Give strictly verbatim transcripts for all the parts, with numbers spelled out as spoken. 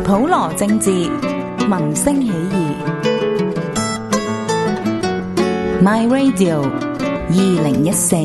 普羅政治，民聲起義。My Radio 二零一四。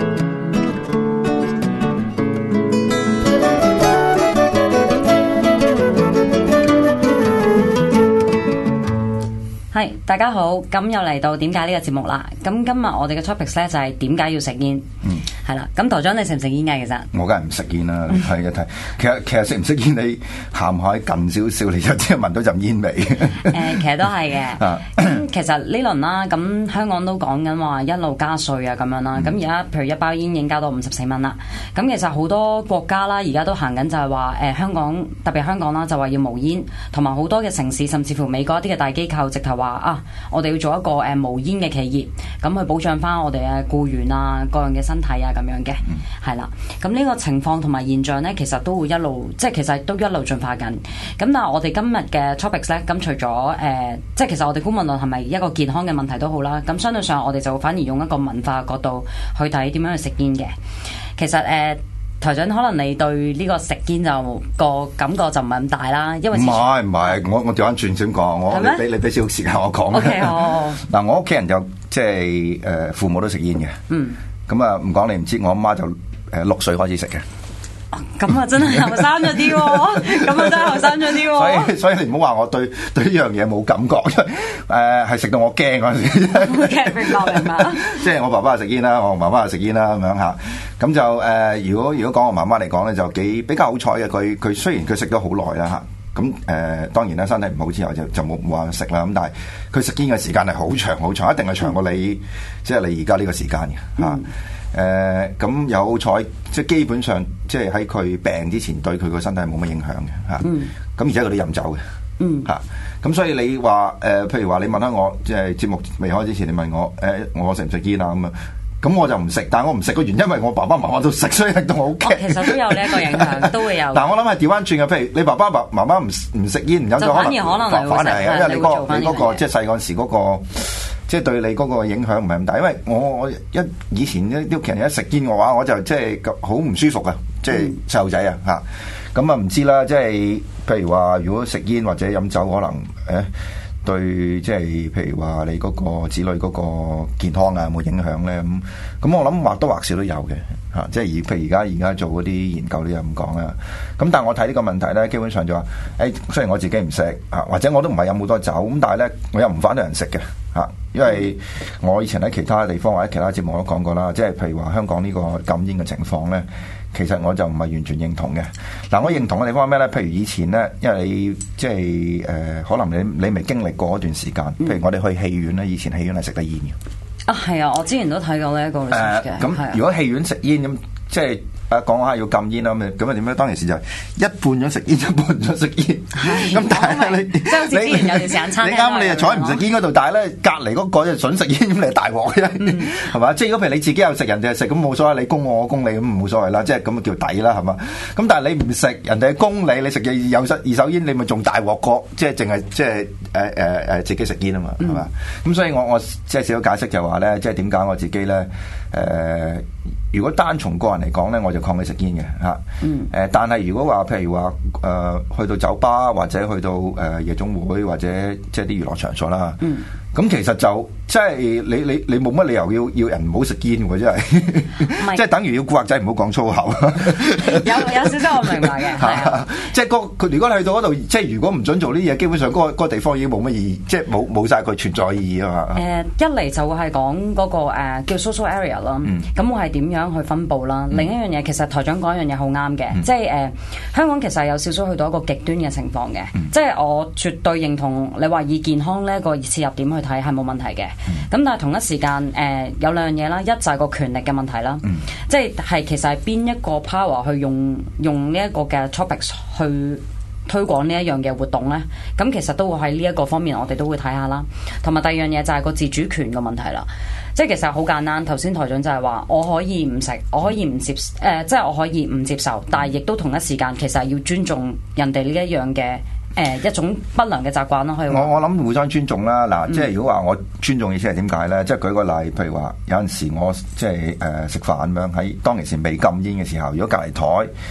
係，大家好，咁又嚟到點解呢個節目啦？咁今日我哋嘅 topics 咧就係點解要食煙？嗯，係啦。咁台長你食唔食煙㗎？其實我梗係唔食煙啦，你睇一睇。其實其實食唔食煙，你行開近少少，你就即係聞到陣煙味。誒、 呃，其實都係嘅。咁其實呢輪啦，咁香港都講緊話一路加稅啊，咁樣啦。咁而家譬如一包煙已經加到五十四蚊啦。咁其實好多國家啦，而家都行緊就係話誒香港特別香港啦，就話要無煙，同埋好多嘅城市，甚至乎美國一啲嘅大機構，直頭話啊，我哋要做一個誒、呃、無煙嘅企業，咁去保障翻我哋嘅僱員啊，各樣嘅身體啊，咁樣嘅，係啦、嗯。咁呢個情況同埋現象咧，其實都會一路，即係其實都一路進化緊。咁但係我哋今日嘅 topics 咧，咁除咗誒、呃，即係其實我哋姑勿論係咪一個健康嘅問題都好啦。咁相對上，我哋就反而用一個文化角度去睇點樣去食煙嘅。其實誒。呃台長，可能你對呢個食煙就個感覺就唔係咁大啦，因為唔係唔係，我我調翻轉先講，我你俾你俾少少時間我講。 OK，好。嗱， 我屋企人就即係誒父母都食煙嘅，嗯，咁啊唔講你唔知，我阿媽就誒六歲開始食嘅。 咁啊，真係後生咗啲喎！咁啊，真係後生咗啲喎！ 所以所以你唔好話我對對呢樣嘢冇感覺，誒係食到我驚嗰陣時。 明白明白。即係我爸爸係食煙啦，我媽媽係食煙啦，咁樣嚇。咁就誒、呃，如果如果講我媽媽嚟講咧，就幾比較好彩嘅。佢佢雖然佢食咗好耐啦嚇，咁誒、呃、當然啦，身體唔好之後就就冇冇話食啦。咁但係佢食煙嘅時間係好長好長，一定係長過你、嗯、即係你而家呢個時間嘅嚇。誒咁有好彩，即係基本上即係喺佢病之前對佢個身體冇乜影響嘅嚇。咁而且佢都飲酒嘅。嗯，嚇，咁所以你話誒、呃，譬如話你問下我，即係節目未開之前，你問我誒、呃，我食唔食煙啊咁啊？咁我就唔食，但係我唔食嘅原因，因為我爸爸媽媽都食，所以令到我好驚。 其實都有呢一個影響，都會有。 但係我諗係調翻轉嘅，譬如你爸爸爸媽媽唔唔食煙唔飲酒，可能可能反而係，因為你嗰、嗰個你嗰、嗰個即係細嗰陣時嗰、嗰個，即係對你嗰個影響唔係咁大。因為我我一以前啲屋企人一食煙嘅話，我就即係好唔舒服啊，即係細路仔啊嚇。咁啊唔知啦，即係譬如話，如果食煙或者飲酒，可能誒。欸對，即係譬如話你嗰個子女嗰個健康啊，有冇影響咧？咁咁我諗或多或少都有嘅嚇、啊，即係而譬如而家而家做嗰啲研究都有咁講啦。咁但係我睇呢個問題咧，基本上就話，誒、欸、雖然我自己唔食啊，或者我都唔係飲好多酒，咁但係咧我又唔反對人食嘅嚇，因為我以前喺其他地方或者其他節目我都講過啦，即係譬如話香港呢個禁煙嘅情況咧。其實我就唔係完全認同嘅。嗱，我認同嘅地方係咩咧？譬如以前咧，因為你即係誒、呃，可能你你未經歷過一段時間。譬如我哋去戲院咧，以前戲院係食得煙嘅。 啊，係啊，我之前都睇過呢一個嘅。 誒，咁如果戲院食煙咁，即係。誒講下要禁煙啦，咁咁啊點咧？當其時就係一半咗食煙，一半咗食煙。咁但係你即係好似之前有段時間餐廳， 你啱你就坐喺唔食煙嗰度，但係咧隔離嗰個就準食煙，咁你大鑊嘅，係嘛？即係如果譬如你自己又食，人哋又食，咁冇所謂，你供我，我供你，咁冇所謂啦。即係咁啊叫抵啦，係嘛？咁但係你唔食，人哋供你，你食嘅有失二手煙，你咪仲大鑊過，即係淨係即係誒誒誒自己食煙啊嘛，係嘛？咁所以我我即係少少解釋就話咧，即係點解我自己咧誒。如果單從個人嚟講咧，我就抗拒食煙嘅嚇。誒、嗯呃，但係如果話譬如話誒、呃，去到酒吧或者去到誒、呃、夜總會或者即係啲娛樂場所啦，咁、嗯、其實就即係你你你冇乜理由要要人唔好食煙喎，真係，是即係等於要古惑仔唔好講粗口。 有有少少我明白嘅，係啊， 即係佢如果去到嗰度，即係如果唔準做呢啲嘢，基本上嗰、那個那個地方已經冇乜意義，即係冇冇曬佢存在意義啊嘛。誒、呃， 一嚟就會係講嗰個、呃、叫 social area 啦、嗯，咁會係點樣去分佈啦？嗯、另一樣嘢其實台長講一樣嘢好啱嘅，嗯、即係誒、呃、香港其實有少少去到一個極端嘅情況嘅，嗯、即係我絕對認同你話以健康呢個切入點去睇係冇問題嘅。咁、嗯、但係同一時間誒、呃、有兩樣嘢啦，一就係個權力嘅問題啦，嗯、即係係其實係邊一個 power 去用用呢一個嘅 topics 去推廣呢一樣嘅活動咧，咁其實都會喺呢一個方面我哋都會睇下啦。同埋第二樣嘢就係個自主權嘅問題啦。即係其實好簡單，頭先台長就係話我可以唔食，我可以唔接誒、呃，即係我可以唔接受，但係亦都同一時間其實係要尊重人哋呢一樣嘅誒、呃、一種不良嘅習慣咯。可以我我諗互相尊重啦。嗱，即係如果話我尊重意思係點解咧？即係舉個例，譬如話有陣時我即係誒食飯咁樣喺當其時未禁煙嘅時候，如果隔離台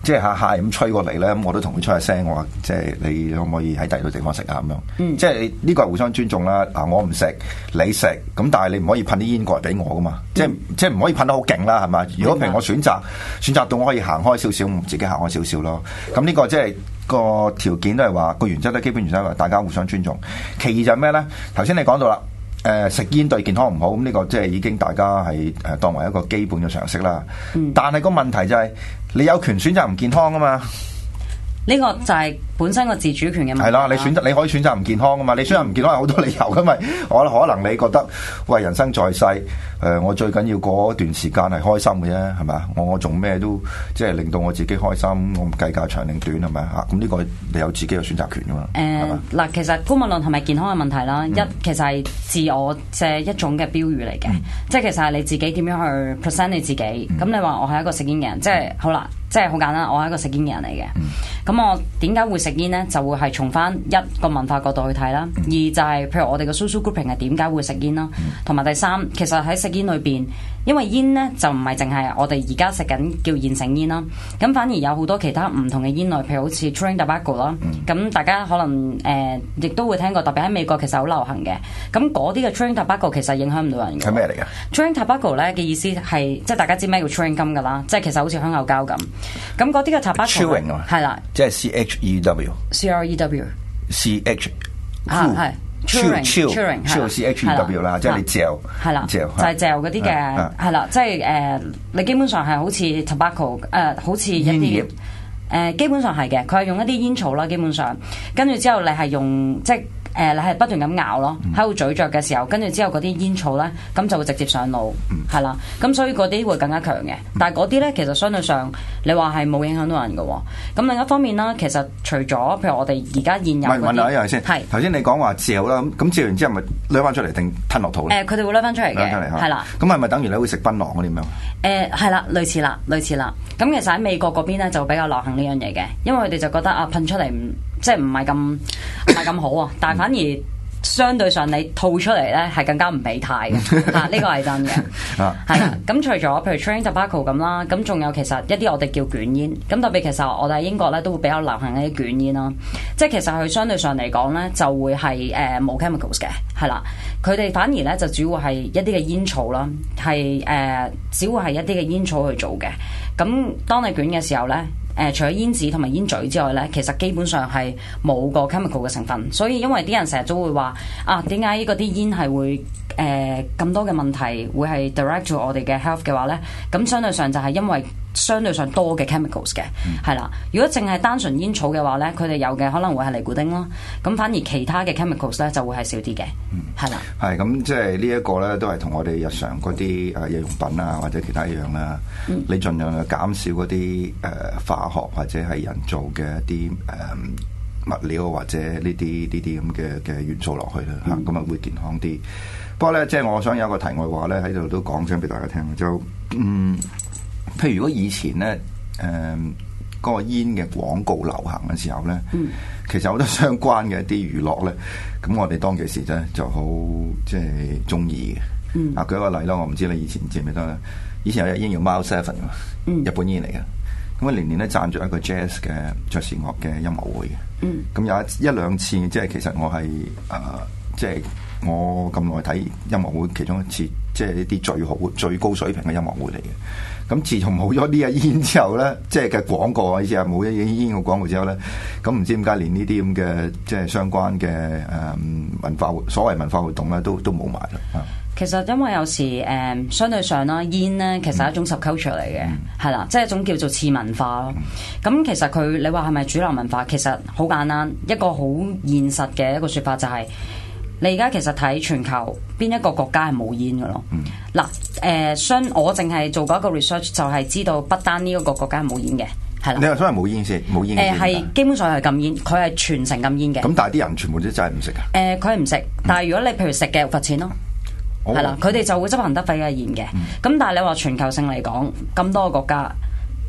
即係下下咁吹過嚟咧，咁我都同佢出下聲，我話即係你可唔可以喺第二度地方食啊咁樣。嗯、即係呢個係互相尊重啦。嗱，我唔食，你食，咁但係你唔可以噴啲煙過嚟俾我噶嘛。嗯、即係即係唔可以噴得好勁啦，係咪？如果譬如我選擇選擇到我可以行開少少，我自己行開少少咯。咁呢個即係個條件都係話個原則咧，基本原則係大家互相尊重。其二就係咩咧？頭先你講到啦。誒、呃、食煙對健康唔好，咁、這、呢個即係已經大家係誒當為一個基本嘅常識啦。嗯、但係個問題就係、是、你有權選擇唔健康啊嘛。 呢個就係本身個自主權嘅問題。係啦，你選擇你可以選擇唔健康噶嘛？你選擇唔健康有好多理由，因為可可能你覺得喂，人生在世，誒、呃、我最緊要過一段時間係開心嘅啫，係咪？我我做咩都即係令到我自己開心，我唔計較長定短，係咪啊？咁呢個你有自己嘅選擇權噶嘛？誒嗱、呃，其實姑勿論係咪健康嘅問題啦？嗯、一其實係自我嘅一種嘅標語嚟嘅，嗯、即係其實係你自己點樣去 present 你自己。咁、嗯、你話我係一個食煙嘅人，即係好啦。即係好簡單，我係一個食煙嘅人嚟嘅。咁、嗯、我點解會食煙呢？就會係從翻一個文化角度去睇啦。嗯、二就係、是、譬如我哋嘅 social grouping 係點解會食煙啦。同埋、嗯、第三，其實喺食煙裏邊，因為煙呢就唔係淨係我哋而家食緊叫現成煙啦。咁反而有好多其他唔同嘅煙類，譬如好似 chewing tobacco 啦。咁、嗯、大家可能誒亦、呃、都會聽過，特別喺美國其實好流行嘅。咁嗰啲嘅 chewing tobacco 其實影響唔到人嘅。 係咩嚟㗎 chewing tobacco 咧嘅意思係即係大家知咩叫 chewing gum 㗎啦，即係其實好似香口膠咁。咁嗰啲嘅 tobacco 係啦， 即係 C H E W，C R E W，C H 啊係 chewing，chewing，chewing C H E W 啦，即係你嚼， 係啦，嚼就係嚼嗰啲嘅，係啦，即係誒，你基本上係好似 tobacco 誒，好似一啲誒，基本上係嘅，佢係用一啲煙草啦，基本上，跟住之後你係用即係。誒、呃，你係不斷咁咬咯，喺度咀嚼嘅時候，跟住之後嗰啲煙草咧，咁就會直接上腦，係啦、嗯。咁所以嗰啲會更加強嘅。但係嗰啲咧，其實相對上，你話係冇影響到人嘅。咁另一方面啦，其實除咗譬如我哋而家現有嗰啲，問下一樣先。係頭先你講話嚼啦，咁咁嚼完之後咪攞翻出嚟定吞落肚咧？誒、呃，佢哋會攞翻出嚟嘅，係啦。咁係咪等於你會食檳榔嗰啲咁樣？誒、呃，係啦，類似啦，類似啦。咁其實喺美國嗰邊咧就比較流行呢樣嘢嘅，因為佢哋就覺得啊噴出嚟唔即係唔係咁唔係咁好啊，但係反而相對上你吐出嚟咧係更加唔美態嘅，啊呢個係真嘅，係啦。咁除咗譬如 chewing tobacco 咁啦，咁仲有其實一啲我哋叫捲煙，咁特別其實我哋喺英國咧都會比較流行一啲捲煙啦，即係其實佢相對上嚟講咧就會係誒冇 chemicals 嘅，係啦，佢哋反而咧就主要係一啲嘅煙草啦，係誒只會係一啲嘅煙草去做嘅，咁當你捲嘅時候咧。誒、呃，除咗煙紙同埋煙嘴之外咧，其實基本上係冇個 chemical 嘅成分，所以因為啲人成日都會話啊，點解嗰啲煙係會誒咁、呃、多嘅問題會係 direct to 我哋嘅 health 嘅話咧，咁相對上就係因為相對上多嘅 chemicals 嘅，係啦、嗯。如果淨係單純煙草嘅話咧，佢哋有嘅可能會係尼古丁啦，咁反而其他嘅 chemicals 咧就會係少啲嘅，係啦、嗯。係咁，即係呢一個咧都係同我哋日常嗰啲誒日用品啊或者其他一樣啦。嗯、你盡量減少嗰啲誒化學或者係人造嘅一啲誒、呃、物料或者呢啲呢啲咁嘅嘅元素落去啦，嚇咁啊會健康啲。不過咧，即係我想有一個題外話咧喺度都講聲俾大家聽，就嗯。譬如如果以前咧，誒、呃、嗰、那個煙嘅廣告流行嘅時候咧，嗯、其實好多相關嘅一啲娛樂咧，咁我哋當其時咧就好即係中意嘅。嗯、啊，舉一個例啦，我唔知你以前知唔記得咧？以前有隻煙叫 Mild Seven 啊，日本煙嚟嘅。咁啊年年咧贊助一個 jazz 嘅爵士樂嘅音樂會嘅。嗯，咁有一一兩次，即係其實我係誒、呃，即係我咁耐睇音樂會其中一次，即係呢啲最好最高水平嘅音樂會嚟嘅。咁自從冇咗呢隻煙之後咧，即係嘅廣告啊，意思係冇咗煙煙嘅廣告之後咧，咁唔知點解連呢啲咁嘅即係相關嘅誒、嗯、文化所謂文化活動咧，都都冇埋啦。 其實因為有時誒、嗯、相對上啦，煙咧其實係一種 subculture 嚟嘅，係啦、嗯，即係一種叫做次文化咯。咁、嗯、其實佢你話係咪主流文化？其實好簡單，一個好現實嘅一個説法就係、是。你而家其實睇全球邊一個國家係冇煙嘅咯？嗱、嗯，誒，相、呃、我淨係做過一個 research，就係知道不單呢一個國家係冇煙嘅，係啦。你話所謂冇煙先，冇煙誒係基本上係禁煙，佢係全城禁煙嘅。咁但係啲人全部都真係唔食啊？誒、呃，佢係唔食，但係如果你譬如食嘅罰錢咯，係啦、哦，佢哋就會執行得非常嚴嘅。咁、嗯、但係你話全球性嚟講，咁多個國家。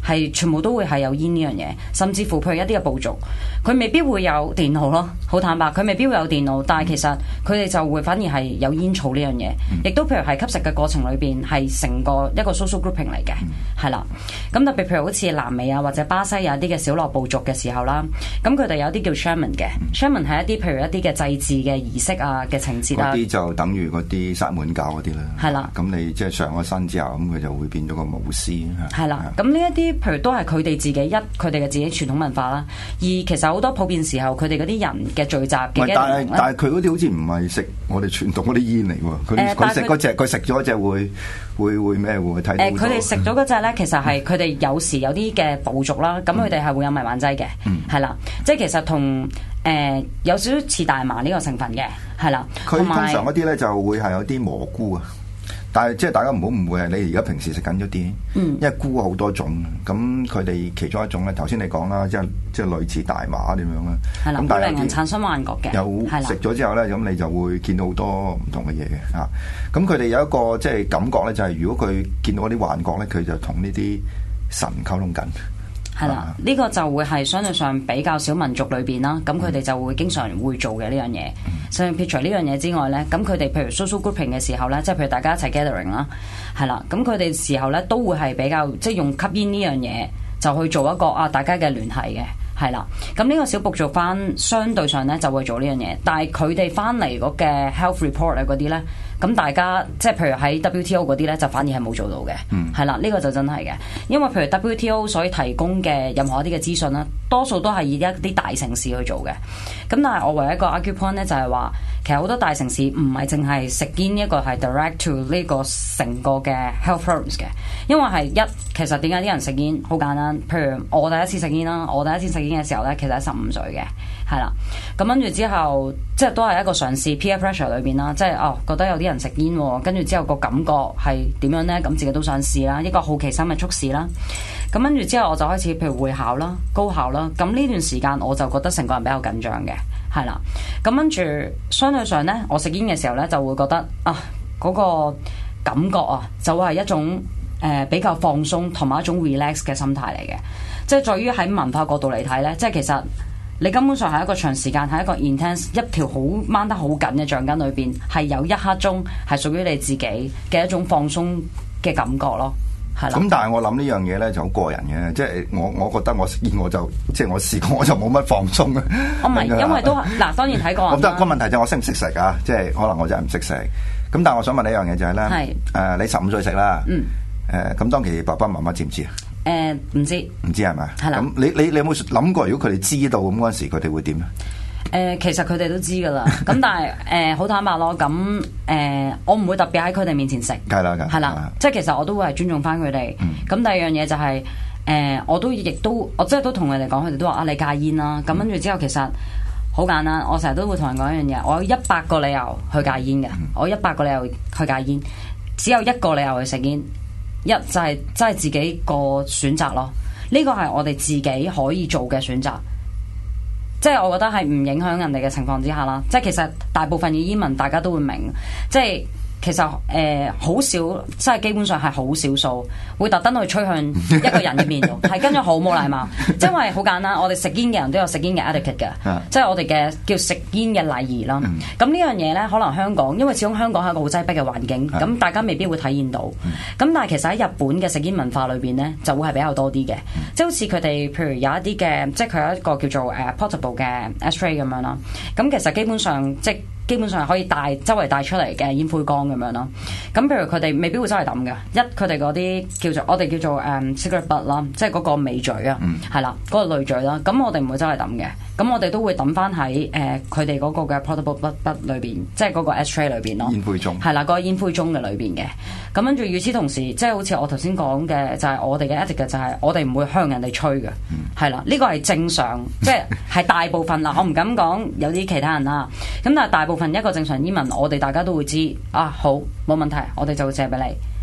係全部都會係有煙呢樣嘢，甚至乎譬如一啲嘅部族，佢未必會有電腦咯，好坦白，佢未必會有電腦，但係其實佢哋就會反而係有煙草呢樣嘢，亦都譬如係吸食嘅過程裏邊係成個一個 social grouping 嚟嘅，係啦。咁特別譬如好似南美啊或者巴西有一啲嘅小落部族嘅時候啦，咁佢哋有啲叫 shaman 嘅 shaman 係一啲譬如一啲嘅祭祀嘅儀式啊嘅情節啊， 嗰啲就等於嗰啲薩滿教嗰啲啦，係啦。咁你即係上咗身之後，咁佢就會變咗個巫師， 係啦。咁呢一啲譬如都係佢哋自己一佢哋嘅自己傳統文化啦，而其實好多普遍時候佢哋嗰啲人嘅聚集嘅， 但係但係佢嗰啲好似唔係食我哋傳統嗰啲煙嚟喎，佢佢食嗰隻佢食咗隻會會會咩會睇到？誒佢哋食咗嗰隻咧，其實係佢哋有時有啲嘅部族啦，咁佢哋係會有迷幻劑嘅，係啦、嗯，即係其實同誒、呃、有少少似大麻呢個成分嘅，係啦。 佢通常嗰啲咧就會係有啲蘑菇啊。但係即係大家唔好誤會係你而家平時食緊嗰啲，嗯、因為菇好多種，咁佢哋其中一種咧，頭先你講啦，即係即係類似大麻點樣啦，咁的但係令人產生幻覺嘅， 有食咗之後咧，咁的你就會見到好多唔同嘅嘢嘅嚇。咁佢哋有一個即係感覺咧，就係、是、如果佢見到嗰啲幻覺咧，佢就同呢啲神溝通緊。 係啦，呢、這個就會係相對上比較少民族裏邊啦，咁佢哋就會經常會做嘅呢樣嘢。所以撇除呢樣嘢之外咧，咁佢哋譬如 social grouping 嘅時候咧，即係譬如大家一齊 gathering 啦，係啦，咁佢哋時候咧都會係比較即係用吸煙呢樣嘢就去做一個啊大家嘅聯繫嘅，係啦。咁呢個小部族翻相對上咧就會做呢樣嘢，但係佢哋翻嚟嗰嘅 health report 啊嗰啲咧。咁大家即係譬如喺 W T O 嗰啲咧，就反而係冇做到嘅，係啦、嗯，呢、呢個就真係嘅，因為譬如 W T O 所以提供嘅任何一啲嘅資訊啦，多數都係以一啲大城市去做嘅。咁但係我唯一一個 argue point 咧，就係話其實好多大城市唔係淨係食煙一個係 direct to 呢個成個嘅 health problems 嘅，因為係一其實點解啲人食煙好簡單，譬如我第一次食煙啦，我第一次食煙嘅時候咧，其實係十五歲嘅，係啦，咁跟住之後即係都係一個嘗試 peer pressure 裏邊啦，即係哦覺得有啲人食煙，跟住之後個感覺係點樣呢？咁自己都想試啦，一個好奇心嘅促使啦。咁跟住之後我就開始譬如會考啦、高考啦。咁呢段時間我就覺得成個人比較緊張嘅，係啦。咁跟住相對上呢，我食煙嘅時候呢，就會覺得啊嗰、嗰個感覺啊，就係一種誒、呃、比較放鬆同埋一種 relax 嘅心態嚟嘅。即係在於喺文化角度嚟睇呢，即係其實。你根本上係一個長時間，係一個 intense 一條好掹得好緊嘅橡筋裏邊，係有一刻鐘係屬於你自己嘅一種放鬆嘅感覺咯，係啦。咁但係我諗呢樣嘢咧就好個人嘅，即係我我覺得我食煙我就即係我試過我就冇乜放鬆啊。 我唔係，因為都嗱當然睇過。 我覺得個問題就係我識唔識食啊？即係可能我真係唔識食。咁但係我想問你一樣嘢就係、是、咧，誒是、呃、你十五歲食啦，嗯，誒咁、呃、當期爸爸媽媽知唔知啊？ 誒唔、呃、知唔知係咪？ 係啦。咁你你你有冇諗過，如果佢哋知道咁嗰陣時，佢哋會點咧？誒、 呃，其實佢哋都知噶啦。咁但係誒，好、呃、坦白咯。咁誒、呃，我唔會特別喺佢哋面前食。 係啦， 係啦。即係其實我都會係尊重翻佢哋。咁、嗯、第二樣嘢就係、是、誒、呃，我都亦都我即係都同佢哋講，佢哋都話啊，你戒煙啦。咁跟住之後，其實好簡單。我成日都會同人講一樣嘢，我有一百個理由去戒煙嘅。嗯、我一百個理由去戒煙，只有一個理由去食煙。一就係真係自己個選擇咯，呢個係我哋自己可以做嘅選擇，即係我覺得係唔影響人哋嘅情況之下啦。即係其實大部分嘅煙民大家都會明，即係其實誒好少，即係基本上係好少數會特登去吹向一個人嘅面度，係跟住好冇禮貌。即係因為好簡單，我哋食煙嘅人都有食煙嘅 etiquette 嘅，即係我哋嘅叫食煙嘅禮儀啦。咁呢樣嘢咧，可能香港因為始終香港係一個好擠迫嘅環境，咁大家未必會體驗到。咁但係其實喺日本嘅食煙文化裏邊咧，就會係比較多啲嘅，即係好似佢哋譬如有一啲嘅，即係佢有一個叫做誒 portable 嘅 ashtray 咁樣啦。咁其實基本上即基本上係可以帶周圍帶出嚟嘅煙灰缸咁樣咯。咁譬如佢哋未必會周圍抌嘅，一佢哋嗰啲叫做我哋叫做誒、um, cigarette butt 啦，即係嗰個尾嘴啊，係啦、嗯，嗰、嗰個濾嘴啦。咁我哋唔會周圍抌嘅，咁我哋都會抌翻喺誒佢哋嗰個嘅 portable butt butt 裏邊，即係嗰個 ashtray 裏邊咯。煙灰盅係啦，嗰、嗰個煙灰盅嘅裏邊嘅。咁跟住與此同時，即係好似我頭先講嘅，就係、係、我哋嘅 etiquette 嘅就係我哋唔會向人哋吹嘅，係啦、嗯，呢個係正常，即係係大部分啦。我唔敢講有啲其他人啦，咁但係大部分一個正常煙民，我哋大家都會知啊，好冇問題，我哋就會借俾你，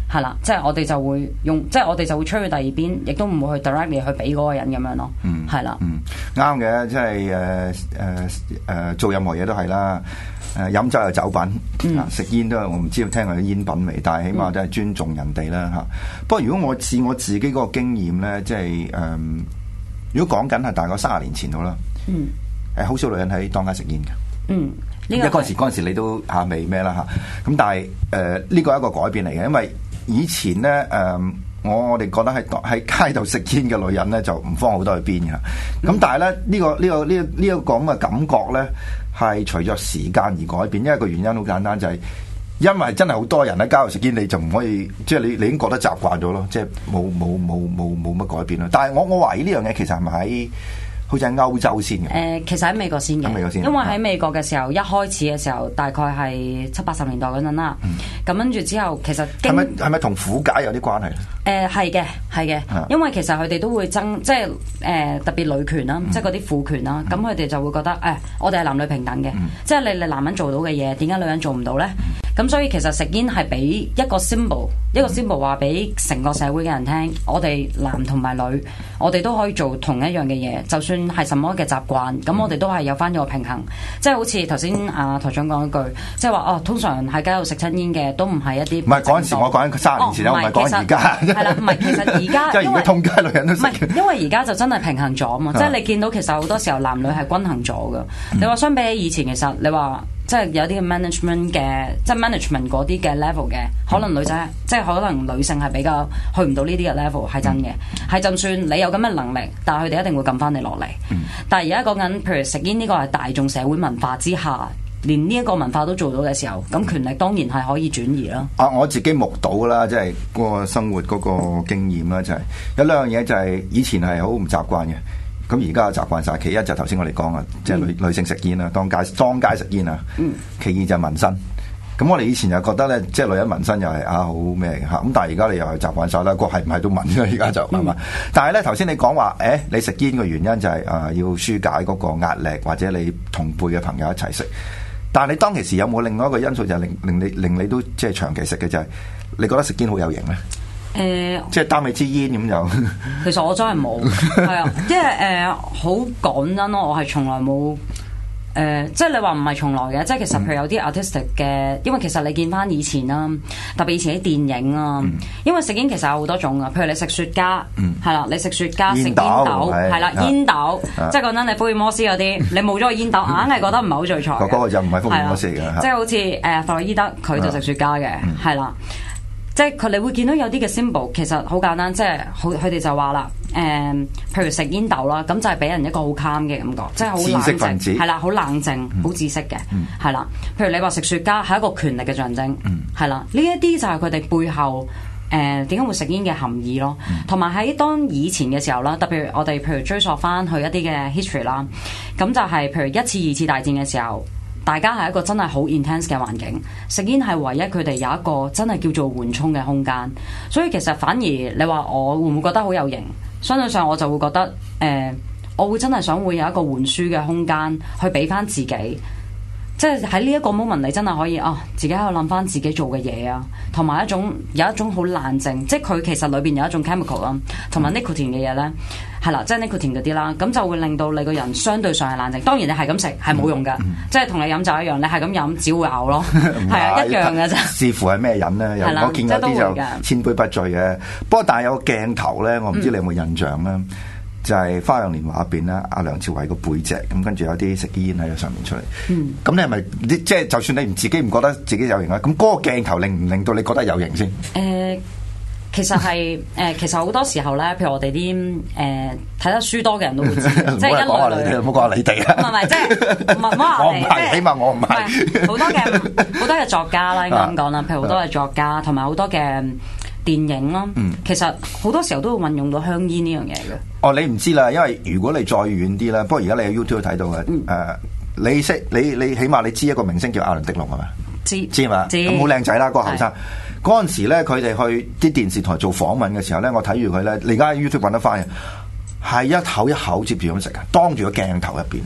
係啦，即係我哋就會用，即係我哋就會吹去第二邊，亦都唔會去 directly 去俾嗰個人咁樣咯。嗯，係啦。 嗯，啱嘅，即係誒誒誒做任何嘢都係啦。誒、呃、飲酒係酒品，嗯、食煙都係我唔知道聽過啲煙品味，但係起碼都係尊重人哋啦嚇。不過如果我自我自己嗰個經驗咧，即係誒、呃，如果講緊係大概三十年前度啦，嗯，誒好少女人喺當街食煙嘅，嗯，因為嗰陣時嗰陣時你都嚇未咩啦嚇，咁但係誒呢個係一個改變嚟嘅，因為以前咧誒、呃、我我哋覺得喺喺街度食煙嘅女人咧就唔方好多去邊嘅，咁、嗯、但係咧呢、呢個呢、呢個呢、呢個呢、呢個咁嘅感覺咧。係隨着時間而改變，因為個原因好簡單，就係、是、因為真係好多人喺街度食煙，你就唔可以，即係你你已經覺得習慣咗咯，即係冇冇冇冇冇乜改變咯。但係我我懷疑呢樣嘢其實係咪喺好似喺歐洲先嘅？誒、 呃，其實喺美國先嘅， 喺美國先， 因為喺美國嘅時候，一開始嘅時候大概係七八十年代嗰陣啦。咁跟住之後，其實係咪係咪同苦解有啲關係咧？ 誒係嘅，係嘅，因為其實佢哋都會爭，即係誒、呃、特別女權啦，嗯、即係嗰啲父權啦，咁佢哋就會覺得誒、哎，我哋係男女平等嘅，嗯、即係你你男人做到嘅嘢，點解女人做唔到咧？咁、嗯、所以其實食煙係俾一個 symbol，、嗯、一個 symbol 話俾成個社會嘅人聽，我哋男同埋女，我哋都可以做同一樣嘅嘢，就算係什麼嘅習慣，咁、嗯、我哋都係有翻咗個平衡。即係好似頭先阿台長講一句，即係話哦，通常喺街度食親煙嘅都唔係一啲唔係嗰陣時，我講緊三十年前啦，我唔係講而家。係啦， 唔係，其實而家即係而家通街女人都食。 唔係，因為而家就真係平衡咗啊嘛！即係你見到其實好多時候男女係均衡咗㗎。你話相比起以前，其實你話即係有啲嘅 management 嘅，即係 management 嗰啲嘅 level 嘅，可能女仔即係可能女性係比較去唔到呢啲嘅 level，係真嘅。係就算你有咁嘅能力，但係佢哋一定會撳翻你落嚟。但係而家講緊，譬如食煙呢個係大眾社會文化之下。連呢一個文化都做到嘅時候，咁權力當然係可以轉移啦。 啊，我自己目睹啦，即係嗰個生活嗰個經驗啦，就係、是、有兩樣嘢就係以前係好唔習慣嘅，咁而家習慣晒。其一就頭先我哋講啊，即係女、嗯、女性食煙啦，當街當街食煙啊。嗯。其二就係紋身。咁我哋以前就覺得咧，即係女人紋身又係啊好咩嘅嚇，咁但係而家你又係習慣晒啦，個係唔係都紋嘅而家就係嘛？嗯、但係咧頭先你講話，誒、欸、你食煙嘅原因就係、是、啊、呃、要紓解嗰個壓力，或者你同輩嘅朋友一齊食。但係你當其時有冇另外一個因素就係令令你令你都即係長期食嘅就係、是、你覺得食煙好有型咧？誒、呃，即係擔起支煙咁就。 其實我真係冇，係啊，即係誒好講真咯，我係從來冇。誒、呃，即係你話唔係從來嘅，即係其實譬如有啲 artistic 嘅，因為其實你見翻以前啦，特別以前啲電影啊，嗯、因為食煙其實有好多種噶，譬如你食雪茄，係啦、嗯，你食雪茄食煙斗，係啦，煙斗，即係講真，你福爾摩斯嗰啲，你冇咗個煙斗，硬係覺得唔係好聚財。嗰個就唔係福爾摩斯嘅，即係好似誒弗洛伊德佢就食雪茄嘅，係啦。即係佢，你會見到有啲嘅 symbol，其實好簡單，即係好佢哋就話啦，誒、嗯，譬如食煙斗啦，咁就係俾人一個好 calm 嘅感覺，即係好冷靜，係啦，好冷靜，好知識嘅，係啦、嗯。譬如你話食雪茄係一個權力嘅象徵，係啦、嗯，呢一啲就係佢哋背後誒點解會食煙嘅含義咯。同埋喺當以前嘅時候啦，特別我哋譬如追溯翻去一啲嘅 history 啦，咁就係譬如一次、二次大戰嘅時候。大家係一個真係好 intense 嘅環境，食煙係唯一佢哋有一個真係叫做緩衝嘅空間，所以其實反而你話我會唔會覺得好有型？相對上我就會覺得誒、呃，我會真係想會有一個緩舒嘅空間去俾翻自己。即係喺呢一個 moment，你真係可以啊，自己喺度諗翻自己做嘅嘢啊，同埋一種有一種好冷靜，即係佢其實裏邊有一種 chemical 啦，同埋 nicotine 嘅嘢咧，係啦，即係 nicotine 嗰啲啦，咁就會令到你個人相對上係冷靜。當然你係咁食係冇用噶，嗯、即係同你飲酒一樣，你係咁飲只會嘔咯，係啊一樣嘅啫。視乎係咩人咧？有我見嗰啲就千杯不醉嘅，不過但係有個鏡頭咧，我唔知你有冇印象咧。嗯就係《花樣年華》入邊啦，阿梁朝偉個背脊咁，跟住有啲食煙喺上面出嚟。嗯，咁你係咪即係就算你唔自己唔覺得自己有型啊？咁嗰個鏡頭令唔令到你覺得有型先？誒、呃，其實係誒、呃，其實好多時候咧，譬如我哋啲誒睇得書多嘅人都會知，即係一類類。唔好講下你哋啊！唔係唔係，即係唔係唔好話你，即係起碼我唔係好多嘅好多嘅作家啦，應該咁講啦。譬如好多嘅作家，同埋好多嘅電影咯，嗯、其實好多時候都會運用到香煙呢樣嘢嘅。哦，你唔知啦，因為如果你再遠啲啦，不過而家你喺 YouTube 睇到嘅，誒、嗯呃，你識你你起碼你知一個明星叫阿倫狄龍係嘛？知知嘛？咁好靚仔啦，嗰個後生。嗰陣是時咧，佢哋去啲電視台做訪問嘅時候咧，我睇住佢咧，你而家喺 YouTube 揾得翻嘅，係一口一口接住咁食啊，當住個鏡頭入邊啊。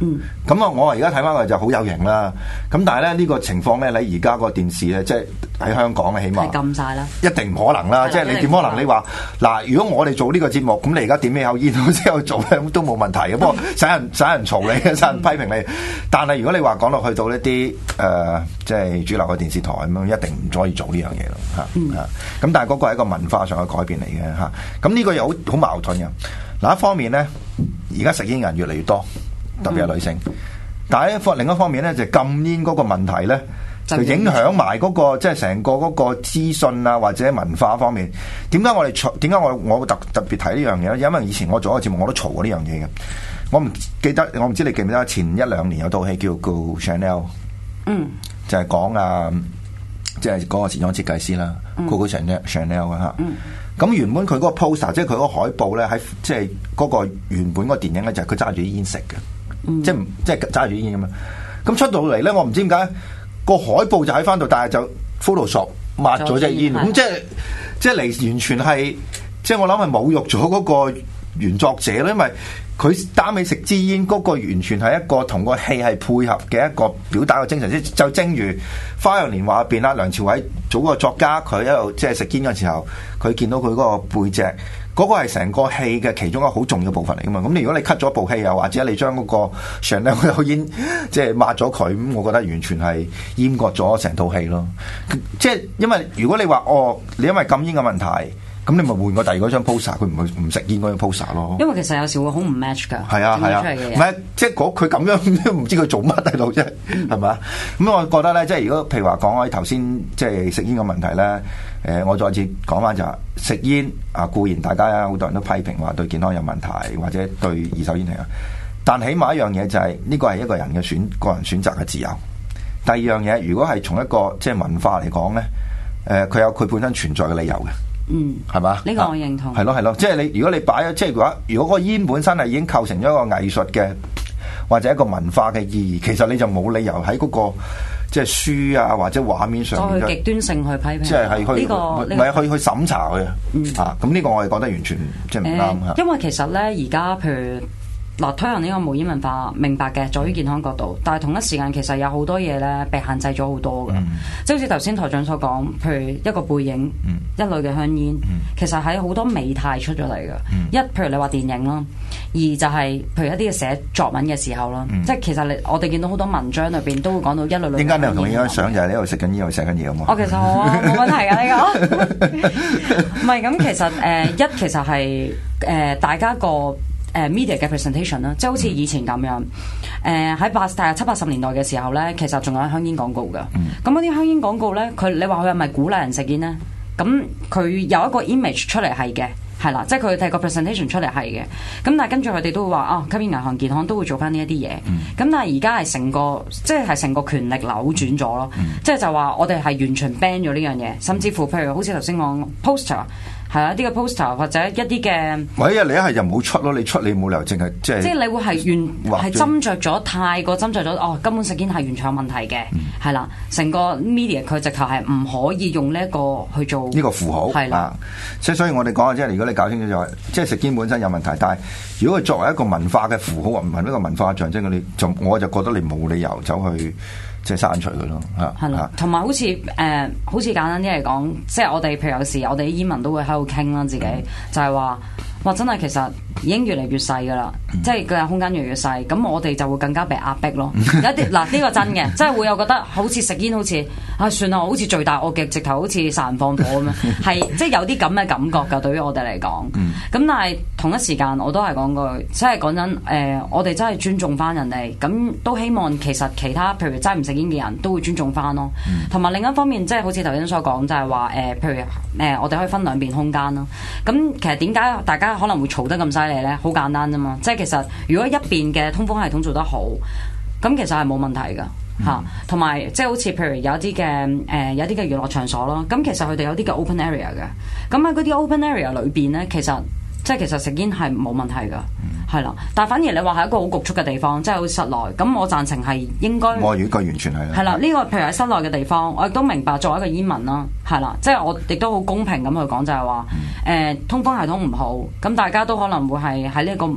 嗯， 咁啊，我而家睇翻佢就好有型啦。咁但係咧呢、呢個情況咧，喺而家個電視咧，即係喺香港咧，起碼係禁晒啦， 一定唔可能啦。即係你點可能你話嗱？如果我哋做呢個節目，咁你而家點起口煙之後做咧，都冇問題嘅。不過使人使人嘈你，使人批評你。但係如果你話講落去到一啲誒，即係主流嘅電視台咁樣，一定唔可以做呢樣嘢咯嚇。咁、嗯啊、但係嗰個係一個文化上嘅改變嚟嘅嚇。咁、啊、呢個又好好矛盾嘅。嗱，一方面咧，而家食煙人越嚟越多，特別係女性。嗯、但係一方另一方面咧，就係、禁煙嗰個問題咧，就影響埋嗰、嗰個即係成個嗰個資訊啊或者文化方面。點解我哋點解我我特特別提呢樣嘢咧？因為以前我做一個節目我都嘈過呢樣嘢嘅。我唔記得，我唔知你記唔記得前一兩年有套戲叫做 Chanel， 嗯，就係講啊，即係嗰個時裝設計師啦 Coco Chanel Chanel 嘅嚇。咁原本佢嗰個 poster， 即係佢嗰個海報咧，喺即係嗰個原本嗰個電影咧，就係佢揸住啲煙食嘅，嗯、即係即係揸住啲煙咁樣。咁出到嚟咧，我唔知點解個海報就喺翻度，但係就 Photoshop 抹咗隻煙，咁即係即係嚟完全係，即係我諗係侮辱咗嗰個原作者咧，因為佢擔起食支煙嗰個完全係一個同個戲係配合嘅一個表達嘅精神，即就正如《花樣年華》入邊啦，梁朝偉做個作家，佢喺度即係食煙嘅時候，佢見到佢嗰個背脊，嗰、嗰個係成個戲嘅其中一個好重要嘅部分嚟噶嘛。咁你如果你 cut 咗部戲，又或者你將嗰個上兩個煙即係抹咗佢，咁我覺得完全係閹割咗成套戲咯。即係因為如果你話哦，你因為禁煙嘅問題。咁你咪換個第二嗰張 poster， 佢唔會唔食煙嗰張 poster 咯。因為其實有時會好唔 match 㗎。 係啊係啊，唔係即係佢咁樣都唔知佢做乜喺度啫，係咪啊？咁我覺得咧，即係如果譬如話講開頭先，即係食煙嘅問題咧，誒、呃，我再次講翻就係食煙啊，固然大家好多人都批評話對健康有問題，或者對二手煙係啊，但起碼一樣嘢就係、是、呢、這個係一個人嘅選個人選擇嘅自由。第二樣嘢，如果係從一個即係文化嚟講咧，誒、呃，佢有佢本身存在嘅理由嘅。 嗯， 係嘛？ 呢個我認同。 係咯係咯，即係你如果你擺咗，即係話，如果個煙本身係已經構成咗一個藝術嘅或者一個文化嘅意義，其實你就冇理由喺嗰個即係書啊或者畫面上面再去極端性去批評， 即係係去呢個唔係去去審查佢啊。啊，咁呢個我係覺得完全即係唔啱嚇。 因為其實咧，而家譬如。嗱，推行呢個無煙文化，明白嘅，在於健康角度，但係同一時間其實有好多嘢咧被限制咗好多嘅，即係好似頭先台長所講，譬如一個背影，嗯、一類嘅香煙，嗯、其實喺好多美態出咗嚟嘅。嗯、一，譬如你話電影啦，二就係、是、譬如一啲嘅寫作文嘅時候啦，嗯、即係其實你我哋見到好多文章裏邊都會講到一類類。點解你又同影張相就係你喺度食緊煙，喺度寫緊嘢咁啊？哦，其實好啊，冇問題㗎呢個。唔係咁，其實誒、呃、一其實係誒、呃、大家個。誒、uh, media 嘅 presentation 啦，即係好似以前咁樣，誒喺八大七八十年代嘅時候咧，其實仲有香煙廣告㗎。咁嗰啲香煙廣告咧，佢你話佢係咪鼓勵人食煙咧？咁佢有一個 image 出嚟係嘅，係啦，即係佢睇個 presentation 出嚟係嘅。咁但係跟住佢哋都會話啊，吸煙危害健康，都會做翻呢一啲嘢。咁、嗯、但係而家係成個即係係成個權力扭轉咗咯，嗯、即係就話我哋係完全 ban 咗呢樣嘢，甚至乎譬如好似頭先講 poster。係啊，啲嘅 poster 或者一啲嘅，喂啊！你一係就唔好出咯，你出你冇理由淨係即係，即係你會係完係斟酌咗太過斟酌咗哦，根本食煙係完全有問題嘅，係啦、嗯，成個 media 佢直頭係唔可以用呢一個去做呢個符號，係啦的，即係、啊、所以我哋講啊，即係如果你搞清楚就係，即係食煙本身有問題，但係如果佢作為一個文化嘅符號，唔係一個文化象徵，你就我就覺得你冇理由走去。即係刪除佢咯，嚇係啦，同埋好似誒、呃，好似簡單啲嚟講，即係我哋譬如有時我哋啲煙民都會喺度傾啦，自己、嗯、就係話，哇！真係其實已經越嚟越細噶啦，嗯、即係佢嘅空間越嚟越細，咁我哋就會更加被壓迫咯。有一啲嗱呢個真嘅，即係會有覺得好似食煙好似啊算啦，好似罪大惡極，直頭好似殺人放火咁樣，係即係有啲咁嘅感覺㗎。對於我哋嚟講，咁、嗯、但係同一時間我都係講句，即係講真誒、呃，我哋真係尊重翻人哋，咁都希望其實其他譬如真係唔食煙嘅人都會尊重翻咯。同埋、嗯、另一方面，即係好似頭先所講，就係話誒，譬如誒、呃，我哋可以分兩邊空間咯。咁其實點解大家可能會嘈得咁犀利咧？好簡單啫嘛，即係其實如果一邊嘅通風系統做得好，咁其實係冇問題噶吓。同埋、嗯、即係好似譬如有啲嘅誒，有啲嘅娛樂場所咯，咁其實佢哋有啲嘅 open area 嘅。咁喺嗰啲 open area 裏邊咧，其實即係其實食煙係冇問題噶。係啦，但係反而你話係一個好局促嘅地方，即係好似室內，咁我贊成係應該。我如果完全係。係啦，呢、這個譬如喺室內嘅地方，我亦都明白作為一個煙民啦，係啦，即係我亦都好公平咁去講，就係話誒通風系統唔好，咁大家都可能會係喺呢個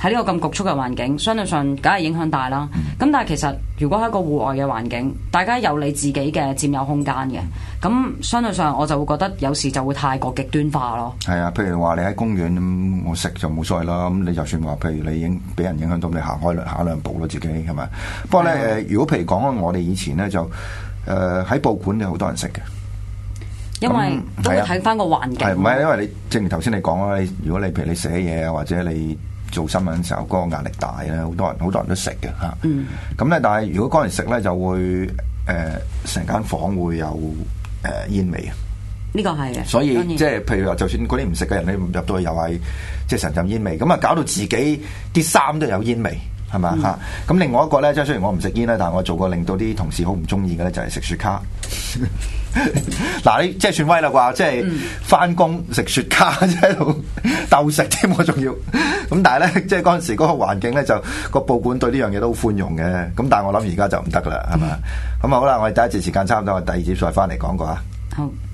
喺呢個咁局促嘅環境，相對上梗係影響大啦。咁、嗯、但係其實如果喺一個戶外嘅環境，大家有你自己嘅佔有空間嘅，咁相對上我就會覺得有時就會太過極端化咯。係啊，譬如話你喺公園咁，我食就冇所謂啦。咁你就算話譬如你影俾人影響到，你行開行兩步咯，自己係咪？不過咧誒、呃，如果譬如講緊我哋以前咧就誒喺、呃、報館有好多人識嘅。 因為都會睇翻個環境。係唔係？因為你正如頭先你講啦，你如果你譬如你寫嘢啊，或者你做新聞嘅時候，嗰、那個壓力大咧，好多人好多人都食嘅嚇。嗯。咁咧，但係如果嗰人食咧，就會誒成間房會有誒、呃、煙味啊。 呢個係嘅。 所以即係譬如話，就算嗰啲唔食嘅人，你入到去又係即係成陣煙味，咁啊搞到自己啲衫都有煙味。係嘛嚇？咁、嗯、另外一個咧，即係雖然我唔食煙咧，但係我做過令到啲同事好唔中意嘅咧，就係食雪茄。嗱，你即係算威啦啩？即係翻工食雪茄，即係喺度鬥食添，我仲要。咁但係咧，即係嗰陣時嗰個環境咧，就個報館對呢樣嘢都好寬容嘅。咁但係我諗而家就唔得啦，係嘛？咁啊、嗯、好啦，我哋第一節時間差唔多，我第二節再翻嚟講過啊。好。